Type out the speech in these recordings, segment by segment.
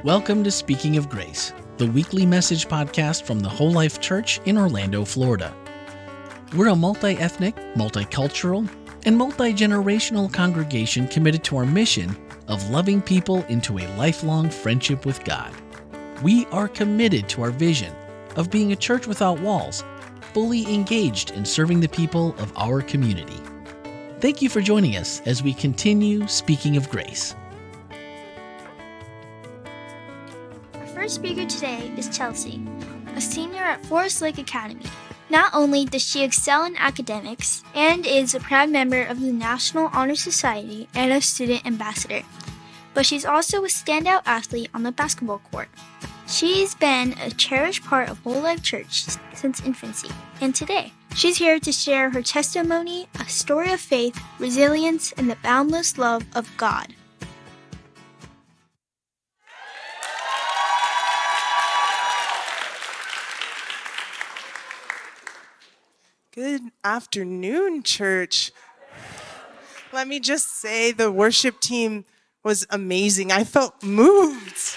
Welcome to Speaking of Grace, the weekly message podcast from the Whole Life Church in Orlando, Florida. We're a multi-ethnic, multicultural, and multi-generational congregation committed to our mission of loving people into a lifelong friendship with God. We are committed to our vision of being a church without walls, fully engaged in serving the people of our community. Thank you for joining us as we continue Speaking of Grace. Our first speaker today is Chelsea, a senior at Forest Lake Academy. Not only does she excel in academics and is a proud member of the National Honor Society and a student ambassador, but she's also a standout athlete on the basketball court. She's been a cherished part of Whole Life Church since infancy, and today she's here to share her testimony, a story of faith, resilience, and the boundless love of God. Good afternoon, church. Let me just say the worship team was amazing. I felt moved.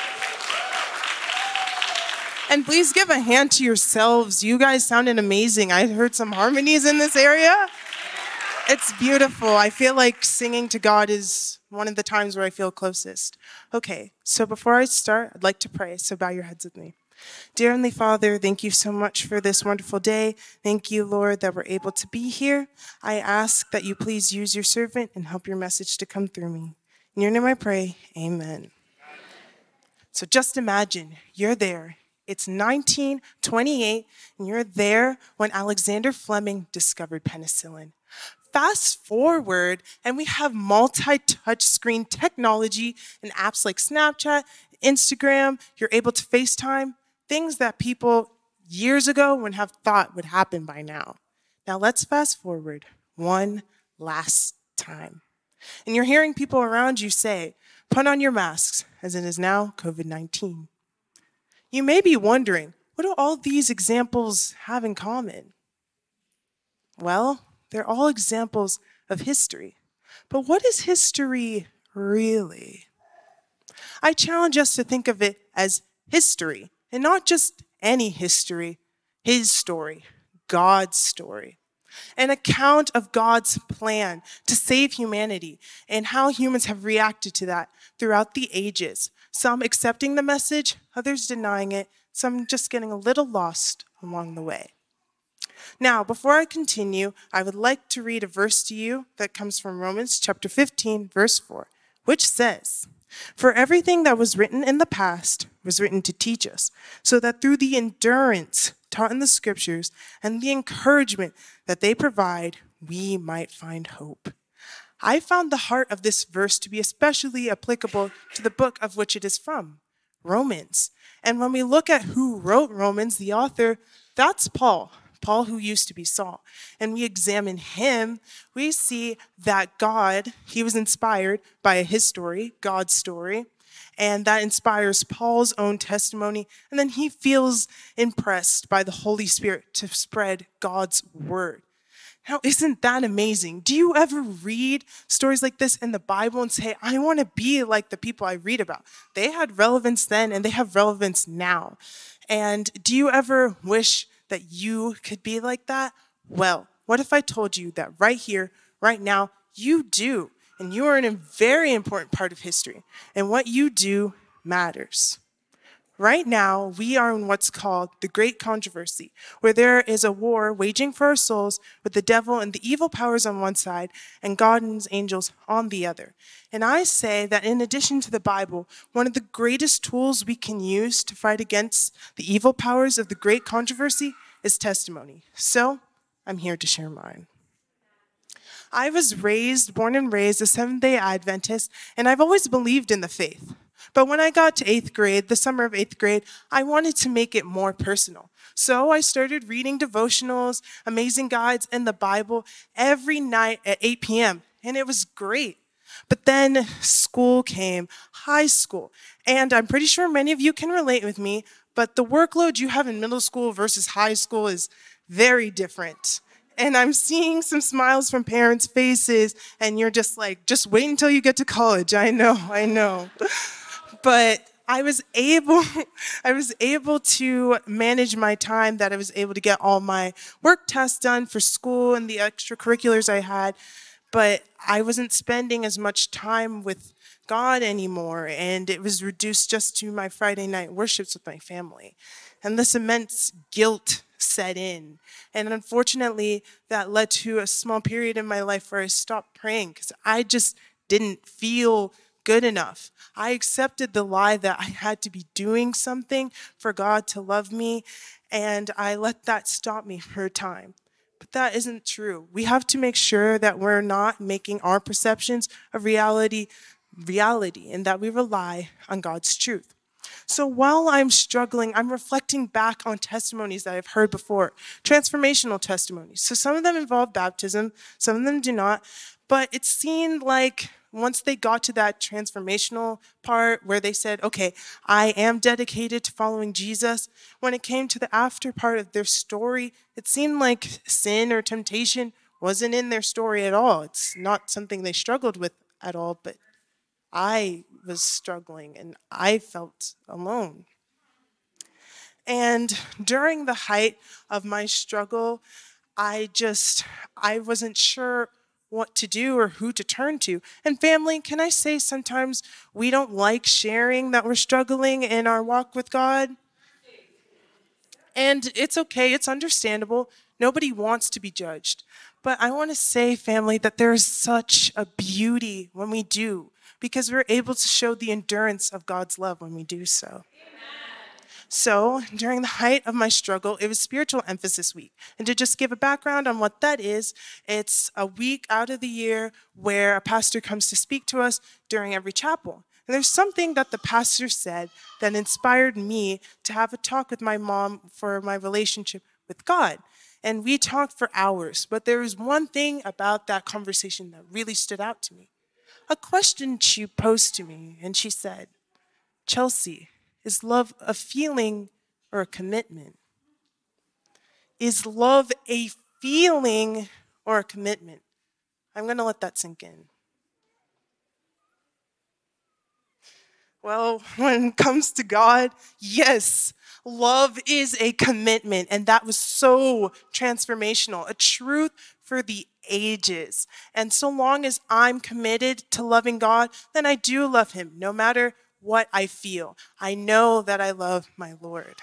And please give a hand to yourselves. You guys sounded amazing. I heard some harmonies in this area. It's beautiful. I feel like singing to God is one of the times where I feel closest. Okay, so before I start, I'd like to pray, so bow your heads with me. Dear Heavenly Father, thank you so much for this wonderful day. Thank you, Lord, that we're able to be here. I ask that you please use your servant and help your message to come through me. In your name I pray, amen. So just imagine, you're there. It's 1928, and you're there when Alexander Fleming discovered penicillin. Fast forward, and we have multi-touch screen technology and apps like Snapchat, Instagram, you're able to FaceTime. Things that people years ago wouldn't have thought would happen by now. Now let's fast forward one last time. And you're hearing people around you say, put on your masks, as it is now COVID-19. You may be wondering, what do all these examples have in common? Well, they're all examples of history. But what is history really? I challenge us to think of it as history. And not just any history, his story, God's story. An account of God's plan to save humanity and how humans have reacted to that throughout the ages. Some accepting the message, others denying it, some just getting a little lost along the way. Now, before I continue, I would like to read a verse to you that comes from Romans chapter 15, verse 4, which says, "For everything that was written in the past was written to teach us, so that through the endurance taught in the scriptures and the encouragement that they provide, we might find hope." I found the heart of this verse to be especially applicable to the book of which it is from, Romans. And when we look at who wrote Romans, the author, that's Paul who used to be Saul. And we examine him, we see that God, he was inspired by his story, God's story, and that inspires Paul's own testimony. And then he feels impressed by the Holy Spirit to spread God's word. Now, isn't that amazing? Do you ever read stories like this in the Bible and say, I want to be like the people I read about? They had relevance then and they have relevance now. And do you ever wish that you could be like that? Well, what if I told you that right here, right now, you do, and you are in a very important part of history, and what you do matters. Right now, we are in what's called the Great Controversy, where there is a war waging for our souls with the devil and the evil powers on one side and God and his angels on the other. And I say that in addition to the Bible, one of the greatest tools we can use to fight against the evil powers of the Great Controversy is testimony. So, I'm here to share mine. I was born and raised a Seventh-day Adventist, and I've always believed in the faith. But when I got to 8th grade, the summer of 8th grade, I wanted to make it more personal. So I started reading devotionals, amazing guides, and the Bible every night at 8 p.m., and it was great. But then school came, high school, and I'm pretty sure many of you can relate with me, but the workload you have in middle school versus high school is very different. And I'm seeing some smiles from parents' faces, and you're just like, just wait until you get to college. I know. But I was able I was able to manage my time, that I was able to get all my work tasks done for school and the extracurriculars I had, but I wasn't spending as much time with God anymore, and it was reduced just to my Friday night worships with my family. And this immense guilt set in. And unfortunately, that led to a small period in my life where I stopped praying because I just didn't feel good enough. I accepted the lie that I had to be doing something for God to love me, and I let that stop me for a time. But that isn't true. We have to make sure that we're not making our perceptions of reality, and that we rely on God's truth. So while I'm struggling, I'm reflecting back on testimonies that I've heard before, transformational testimonies. So some of them involve baptism, some of them do not, but it seemed like once they got to that transformational part where they said, okay, I am dedicated to following Jesus, when it came to the after part of their story, it seemed like sin or temptation wasn't in their story at all. It's not something they struggled with at all, but I was struggling and I felt alone. And during the height of my struggle, I wasn't sure what to do or who to turn to. And family, can I say sometimes we don't like sharing that we're struggling in our walk with God? And it's okay, it's understandable. Nobody wants to be judged. But I want to say, family, that there's such a beauty when we do, because we're able to show the endurance of God's love when we do so. So, during the height of my struggle, it was Spiritual Emphasis Week. And to just give a background on what that is, it's a week out of the year where a pastor comes to speak to us during every chapel. And there's something that the pastor said that inspired me to have a talk with my mom for my relationship with God. And we talked for hours, but there was one thing about that conversation that really stood out to me. A question she posed to me, and she said, "Chelsea, is love a feeling or a commitment?" Is love a feeling or a commitment? I'm going to let that sink in. Well, when it comes to God, yes, love is a commitment, and that was so transformational, a truth for the ages. And so long as I'm committed to loving God, then I do love him, no matter what I feel. I know that I love my Lord.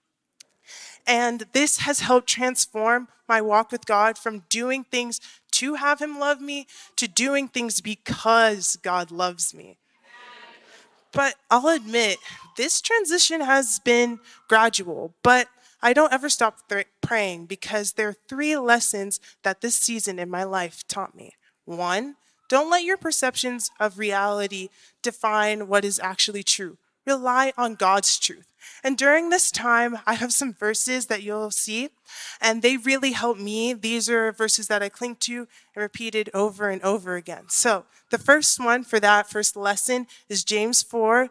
And this has helped transform my walk with God from doing things to have him love me to doing things because God loves me. But I'll admit, this transition has been gradual, but I don't ever stop praying, because there are 3 lessons that this season in my life taught me. 1, don't let your perceptions of reality define what is actually true. Rely on God's truth. And during this time, I have some verses that you'll see, and they really help me. These are verses that I cling to and repeated over and over again. So the first one for that first lesson is James 4,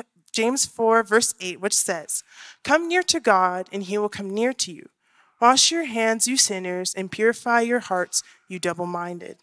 verse 8, which says, "Come near to God, and he will come near to you. Wash your hands, you sinners, and purify your hearts, you double-minded."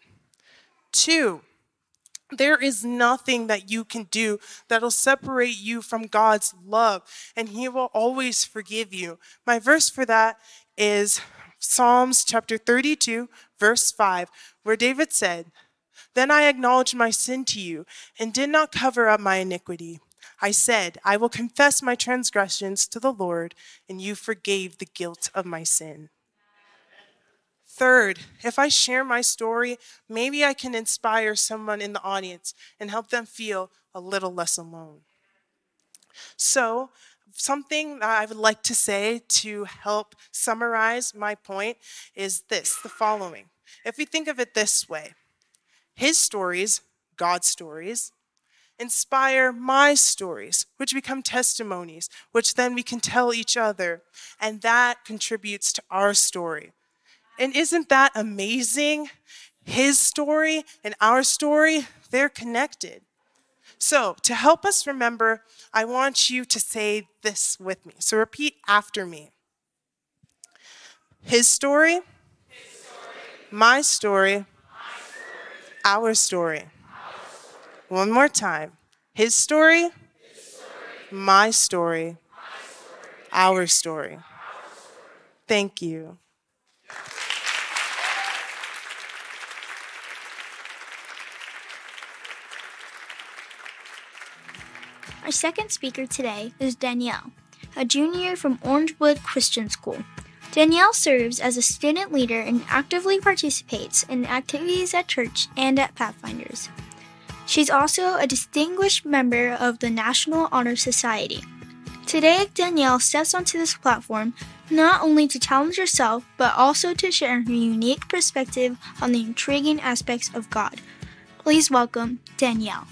2, there is nothing that you can do that'll separate you from God's love, and he will always forgive you. My verse for that is Psalms chapter 32, verse 5, where David said, "Then I acknowledged my sin to you and did not cover up my iniquity. I said, I will confess my transgressions to the Lord, and you forgave the guilt of my sin." 3rd, if I share my story, maybe I can inspire someone in the audience and help them feel a little less alone. So, something that I would like to say to help summarize my point is the following. If we think of it this way, his stories, God's stories, inspire my stories, which become testimonies, which then we can tell each other, and that contributes to our story. And isn't that amazing? His story and our story, they're connected. So, to help us remember, I want you to say this with me. So repeat after me. His story, my story, our story. One more time. His story, my story, our story. Thank you. Our second speaker today is Danielle, a junior from Orangewood Christian School. Danielle serves as a student leader and actively participates in activities at church and at Pathfinders. She's also a distinguished member of the National Honor Society. Today, Danielle steps onto this platform not only to challenge herself, but also to share her unique perspective on the intriguing aspects of God. Please welcome Danielle.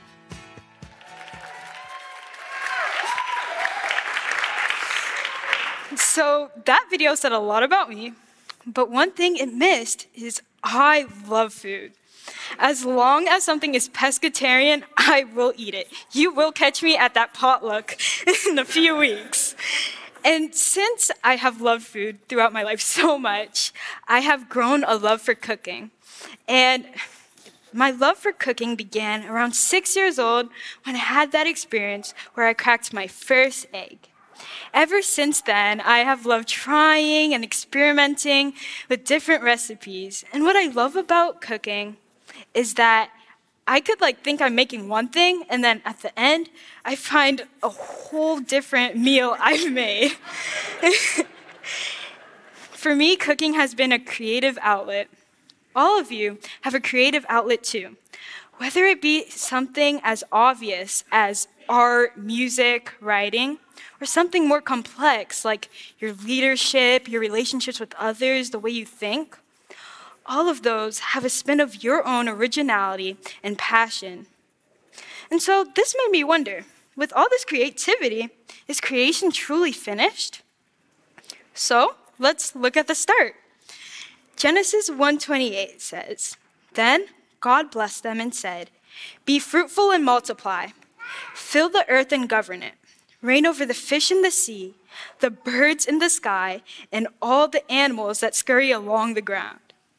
So that video said a lot about me, but one thing it missed is I love food. As long as something is pescatarian, I will eat it. You will catch me at that potluck in a few weeks. And since I have loved food throughout my life so much, I have grown a love for cooking. And my love for cooking began around 6 years old when I had that experience where I cracked my first egg. Ever since then, I have loved trying and experimenting with different recipes. And what I love about cooking is that I could think I'm making one thing, and then at the end, I find a whole different meal I've made. For me, cooking has been a creative outlet. All of you have a creative outlet too. Whether it be something as obvious as art, music, writing, or something more complex like your leadership, your relationships with others, the way you think, all of those have a spin of your own originality and passion. And so this made me wonder, with all this creativity, is creation truly finished? So let's look at the start. Genesis 1:28 says, "Then God blessed them and said, 'Be fruitful and multiply. Fill the earth and govern it. Reign over the fish in the sea, the birds in the sky, and all the animals that scurry along the ground.'"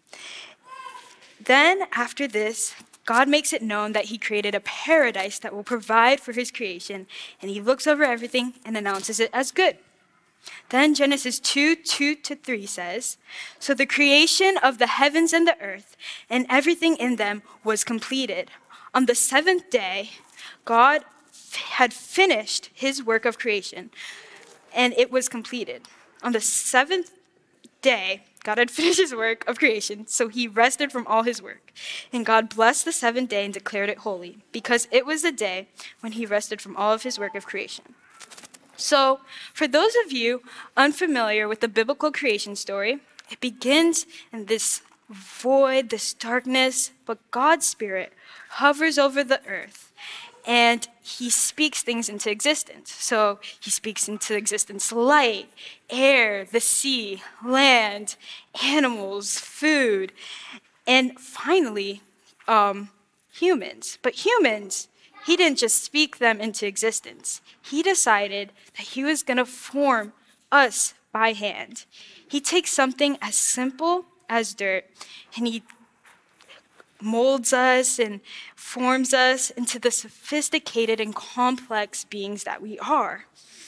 Then, after this, God makes it known that he created a paradise that will provide for his creation, and he looks over everything and announces it as good. Then Genesis 2:2-3 says, "So the creation of the heavens and the earth and everything in them was completed. On the seventh day, God had finished his work of creation, and it was completed." On the seventh day, God had finished his work of creation, so he rested from all his work. And God blessed the seventh day and declared it holy, because it was the day when he rested from all of his work of creation. So, for those of you unfamiliar with the biblical creation story, it begins in this void, this darkness, but God's Spirit hovers over the earth, and he speaks things into existence. So he speaks into existence light, air, the sea, land, animals, food, and finally, humans. But humans, he didn't just speak them into existence. He decided that he was going to form us by hand. He takes something as simple as dirt, and he molds us and forms us into the sophisticated and complex beings that we are.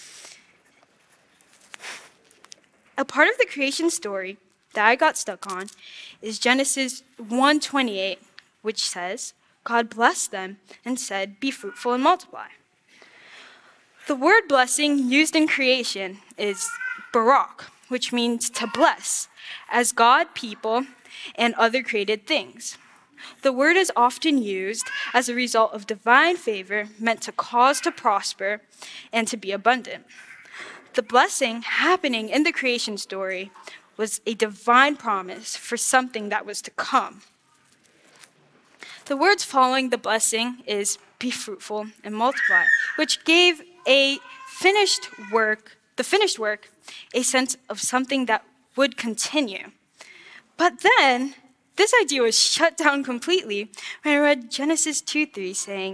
A part of the creation story that I got stuck on is Genesis 1:28, which says, "God blessed them and said, 'Be fruitful and multiply.'" The word blessing used in creation is barak, which means to bless, as God, people, and other created things. The word is often used as a result of divine favor meant to cause to prosper and to be abundant. The blessing happening in the creation story was a divine promise for something that was to come. The words following the blessing is "be fruitful and multiply," which gave the finished work, a sense of something that would continue. But then, this idea was shut down completely when I read Genesis 2:2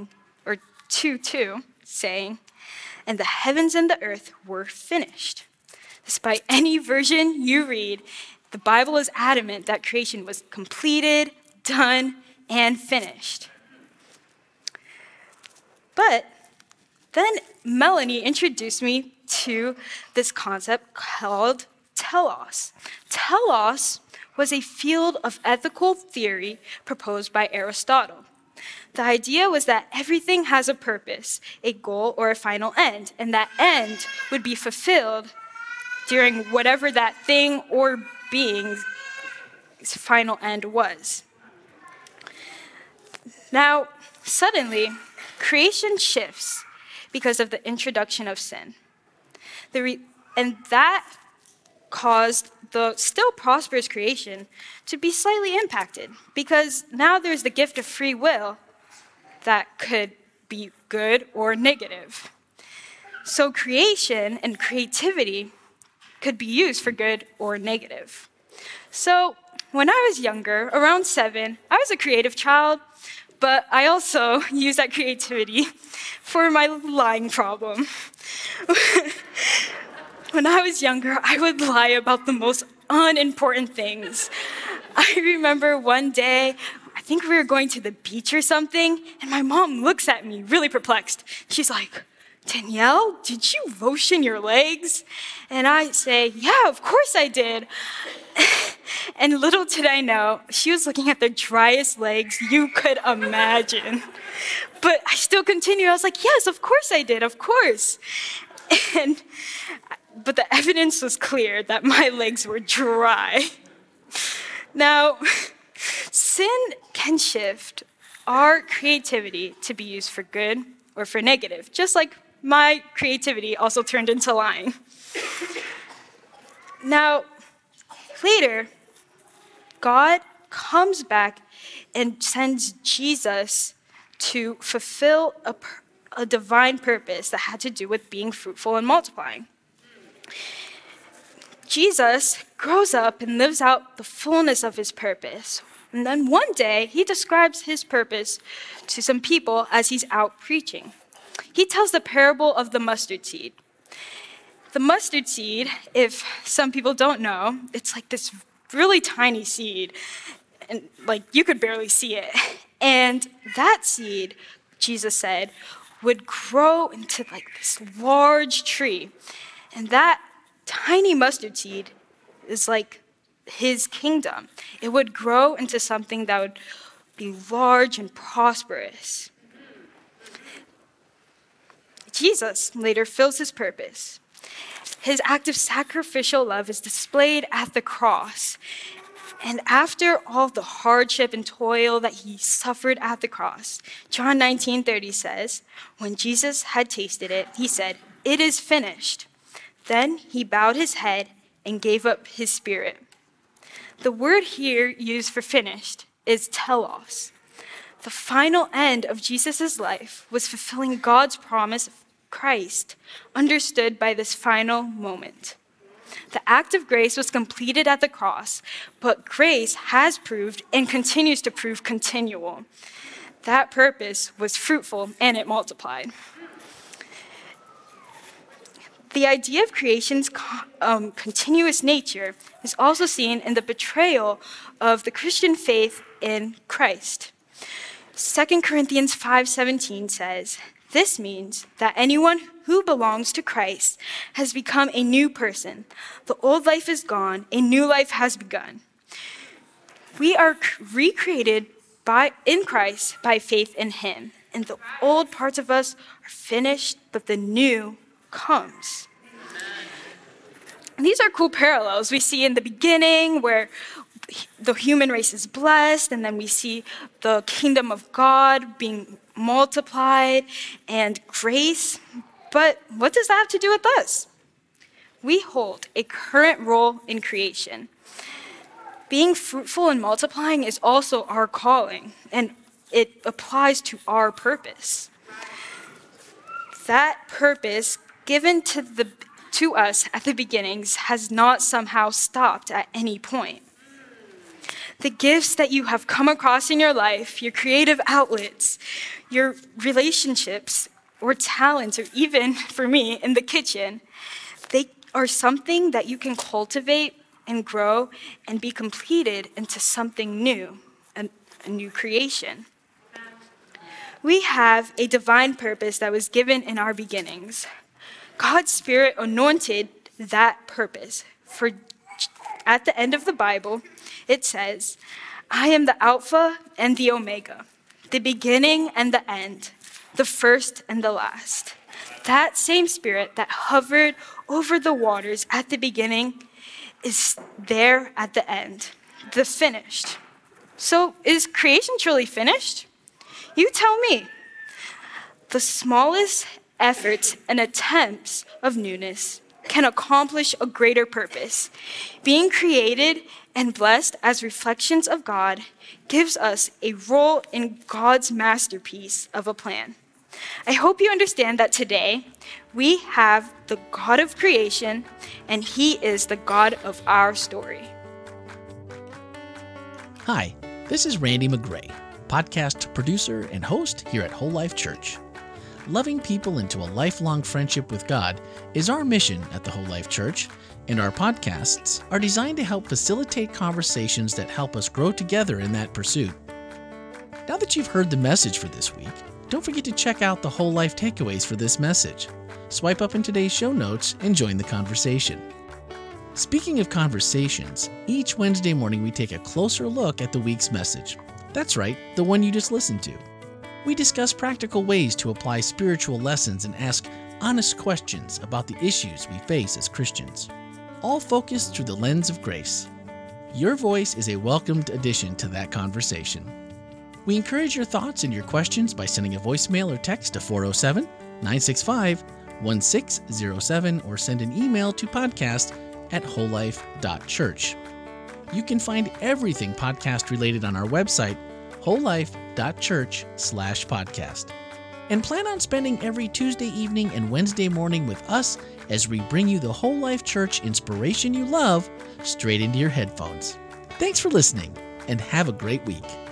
saying, "And the heavens and the earth were finished." Despite any version you read, the Bible is adamant that creation was completed, done, and finished. But Then Melanie introduced me to this concept called telos. Telos was a field of ethical theory proposed by Aristotle. The idea was that everything has a purpose, a goal, or a final end, and that end would be fulfilled during whatever that thing or being's final end was. Now, suddenly, creation shifts because of the introduction of sin. And that caused the still prosperous creation to be slightly impacted, because now there's the gift of free will that could be good or negative. So creation and creativity could be used for good or negative. So when I was younger, around 7, I was a creative child, but I also used that creativity for my lying problem. When I was younger, I would lie about the most unimportant things. I remember one day, I think we were going to the beach or something, and my mom looks at me really perplexed. She's like, "Danielle, did you lotion your legs?" And I say, "Yeah, of course I did." And little did I know, she was looking at the driest legs you could imagine. But I still continued. I was like, "Yes, of course I did, of course." But the evidence was clear that my legs were dry. Now, sin can shift our creativity to be used for good or for negative, just like my creativity also turned into lying. Now, later, God comes back and sends Jesus to fulfill a divine purpose that had to do with being fruitful and multiplying. Jesus grows up and lives out the fullness of his purpose. And then one day, he describes his purpose to some people as he's out preaching. He tells the parable of the mustard seed. The mustard seed, if some people don't know, it's like this really tiny seed, and like you could barely see it. And that seed, Jesus said, would grow into like this large tree. And that tiny mustard seed is like his kingdom. It would grow into something that would be large and prosperous. Jesus later fills his purpose. His act of sacrificial love is displayed at the cross. And after all the hardship and toil that he suffered at the cross, John 19:30 says, when Jesus had tasted it, he said, "It is finished." Then he bowed his head and gave up his spirit. The word here used for finished is telos. The final end of Jesus' life was fulfilling God's promise of Christ, understood by this final moment. The act of grace was completed at the cross, but grace has proved and continues to prove continual. That purpose was fruitful and it multiplied. The idea of creation's continuous nature is also seen in the betrayal of the Christian faith in Christ. 2 Corinthians 5:17 says, "This means that anyone who belongs to Christ has become a new person. The old life is gone, a new life has begun." We are recreated in Christ by faith in him, and the old parts of us are finished, but the new comes. And these are cool parallels we see in the beginning where the human race is blessed, and then we see the kingdom of God being multiplied and grace. But what does that have to do with us? We hold a current role in creation. Being fruitful and multiplying is also our calling, and it applies to our purpose. That purpose given to us at the beginnings has not somehow stopped at any point. The gifts that you have come across in your life, your creative outlets, your relationships or talents, or even for me in the kitchen, they are something that you can cultivate and grow and be completed into something new, a new creation. We have a divine purpose that was given in our beginnings. God's Spirit anointed that purpose. For at the end of the Bible, it says, I am the Alpha and the Omega, the beginning and the end, the first and the last. That same Spirit that hovered over the waters at the beginning is there at the end, the finished. So is creation truly finished? You tell me. The smallest efforts and attempts of newness can accomplish a greater purpose. Being created and blessed as reflections of God gives us a role in God's masterpiece of a plan. I hope you understand that today we have the God of creation and He is the God of our story. Hi, this is Randy McGray, podcast producer and host here at Whole Life Church. Loving people into a lifelong friendship with God is our mission at the Whole Life Church, and our podcasts are designed to help facilitate conversations that help us grow together in that pursuit. Now that you've heard the message for this week, don't forget to check out the Whole Life takeaways for this message. Swipe up in today's show notes and join the conversation. Speaking of conversations, each Wednesday morning we take a closer look at the week's message. That's right, the one you just listened to. We discuss practical ways to apply spiritual lessons and ask honest questions about the issues we face as Christians, all focused through the lens of grace. Your voice is a welcomed addition to that conversation. We encourage your thoughts and your questions by sending a voicemail or text to 407-965-1607 or send an email to podcast@wholelife.church. You can find everything podcast related on our website, wholelife.church/podcast. And plan on spending every Tuesday evening and Wednesday morning with us as we bring you the Whole Life Church inspiration you love straight into your headphones. Thanks for listening and have a great week.